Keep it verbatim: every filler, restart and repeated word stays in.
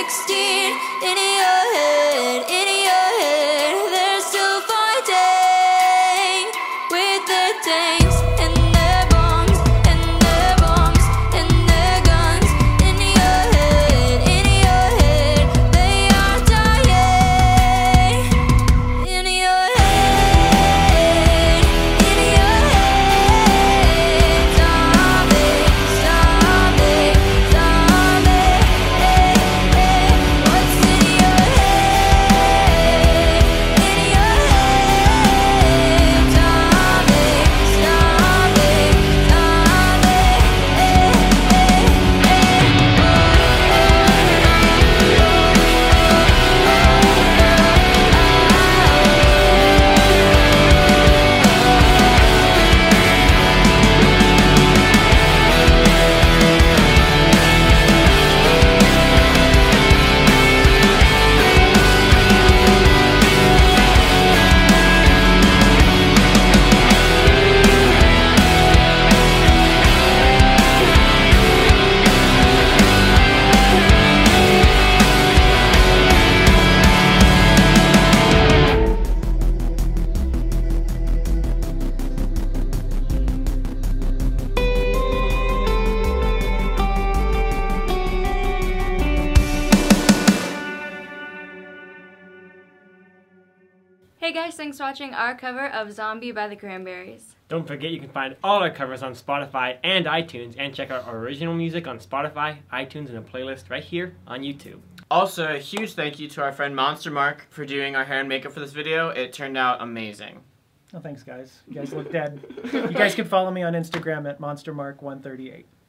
sixteen. In your head, in your head, they're still fighting with their tanks and their bombs and their bombs and their guns. In your head, in your head, they are dying. In your head, in your head, zombie, zombie, zombie. Hey, hey, what's in your head? In your head, zombie, zombie, zombie. Hey, Hey guys, thanks for watching our cover of Zombie by the Cranberries. Don't forget you can find all our covers on Spotify and iTunes, and check out our original music on Spotify, iTunes, and a playlist right here on YouTube. Also, a huge thank you to our friend Monster Mark for doing our hair and makeup for this video. It turned out amazing. Oh, thanks, guys. You guys look dead. You guys can follow me on Instagram at monster mark one thirty-eight.